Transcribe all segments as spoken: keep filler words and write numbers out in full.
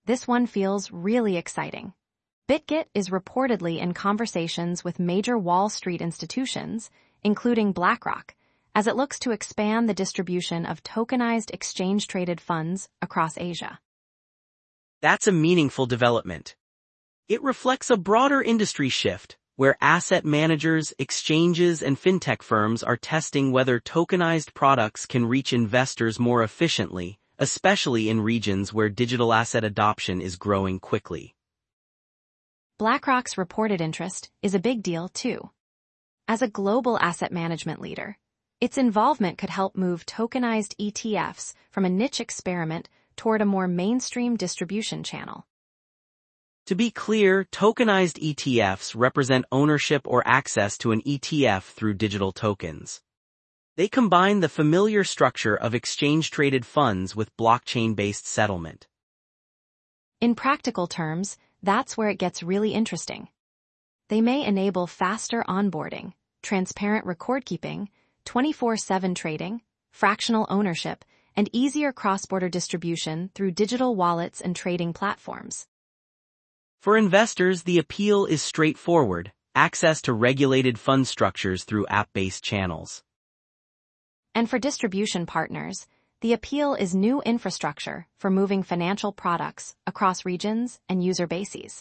This one feels really exciting. BitGet is reportedly in conversations with major Wall Street institutions, including BlackRock, as it looks to expand the distribution of tokenized exchange-traded funds across Asia. That's a meaningful development. It reflects a broader industry shift, where asset managers, exchanges, and fintech firms are testing whether tokenized products can reach investors more efficiently, especially in regions where digital asset adoption is growing quickly. BlackRock's reported interest is a big deal, too. As a global asset management leader, its involvement could help move tokenized E T Fs from a niche experiment toward a more mainstream distribution channel. To be clear, tokenized E T Fs represent ownership or access to an E T F through digital tokens. They combine the familiar structure of exchange-traded funds with blockchain-based settlement. In practical terms, that's where it gets really interesting. They may enable faster onboarding, transparent record-keeping, twenty-four seven trading, fractional ownership, and easier cross-border distribution through digital wallets and trading platforms. For investors, the appeal is straightforward: access to regulated fund structures through app-based channels. And for distribution partners, the appeal is new infrastructure for moving financial products across regions and user bases.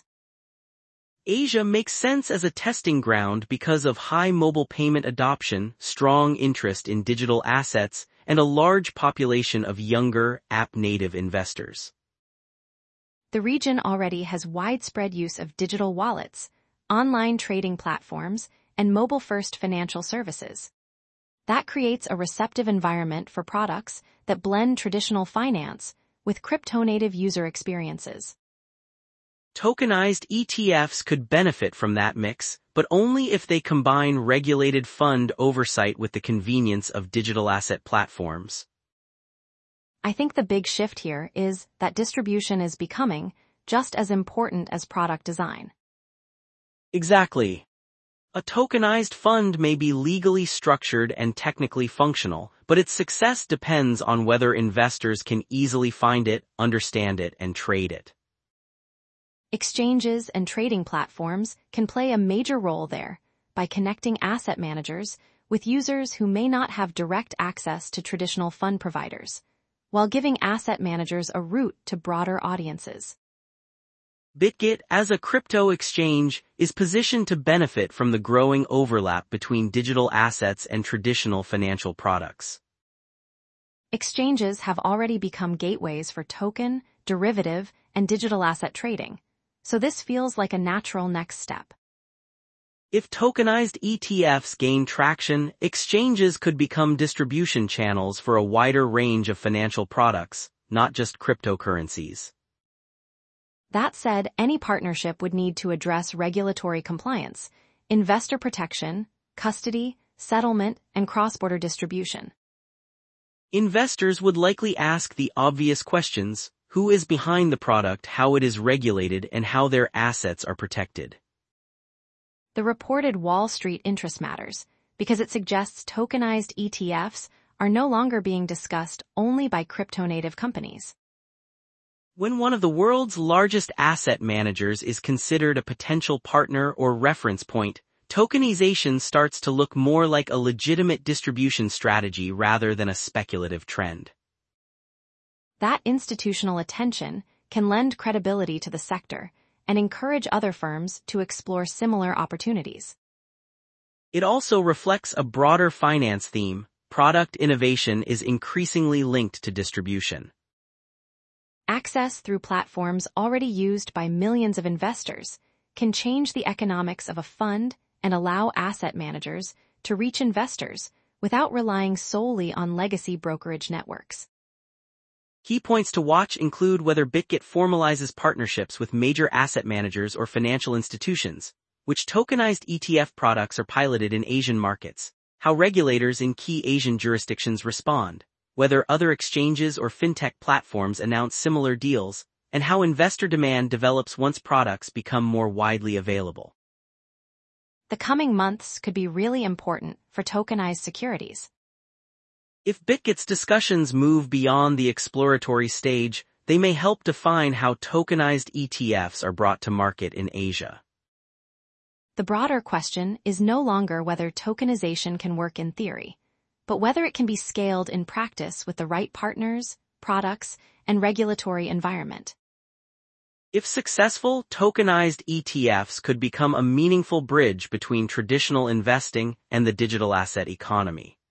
Asia makes sense as a testing ground because of high mobile payment adoption, strong interest in digital assets, and a large population of younger, app-native investors. The region already has widespread use of digital wallets, online trading platforms, and mobile-first financial services. That creates a receptive environment for products that blend traditional finance with crypto-native user experiences. Tokenized E T Fs could benefit from that mix, but only if they combine regulated fund oversight with the convenience of digital asset platforms. I think the big shift here is that distribution is becoming just as important as product design. Exactly. A tokenized fund may be legally structured and technically functional, but its success depends on whether investors can easily find it, understand it, and trade it. Exchanges and trading platforms can play a major role there by connecting asset managers with users who may not have direct access to traditional fund providers, while giving asset managers a route to broader audiences. BitGet, as a crypto exchange, is positioned to benefit from the growing overlap between digital assets and traditional financial products. Exchanges have already become gateways for token, derivative, and digital asset trading, so this feels like a natural next step. If tokenized E T Fs gain traction, exchanges could become distribution channels for a wider range of financial products, not just cryptocurrencies. That said, any partnership would need to address regulatory compliance, investor protection, custody, settlement, and cross-border distribution. Investors would likely ask the obvious questions: who is behind the product, how it is regulated, and how their assets are protected. The reported Wall Street interest matters because it suggests tokenized E T Fs are no longer being discussed only by crypto-native companies. When one of the world's largest asset managers is considered a potential partner or reference point, tokenization starts to look more like a legitimate distribution strategy rather than a speculative trend. That institutional attention can lend credibility to the sector and encourage other firms to explore similar opportunities. It also reflects a broader finance theme: product innovation is increasingly linked to distribution. Access through platforms already used by millions of investors can change the economics of a fund and allow asset managers to reach investors without relying solely on legacy brokerage networks. Key points to watch include whether BitGet formalizes partnerships with major asset managers or financial institutions, which tokenized E T F products are piloted in Asian markets, how regulators in key Asian jurisdictions respond, whether other exchanges or fintech platforms announce similar deals, and how investor demand develops once products become more widely available. The coming months could be really important for tokenized securities. If BitGet's discussions move beyond the exploratory stage, They may help define how tokenized E T Fs are brought to market in Asia. The broader question is no longer whether tokenization can work in theory, but whether it can be scaled in practice with the right partners, products, and regulatory environment. If successful, tokenized E T Fs could become a meaningful bridge between traditional investing and the digital asset economy.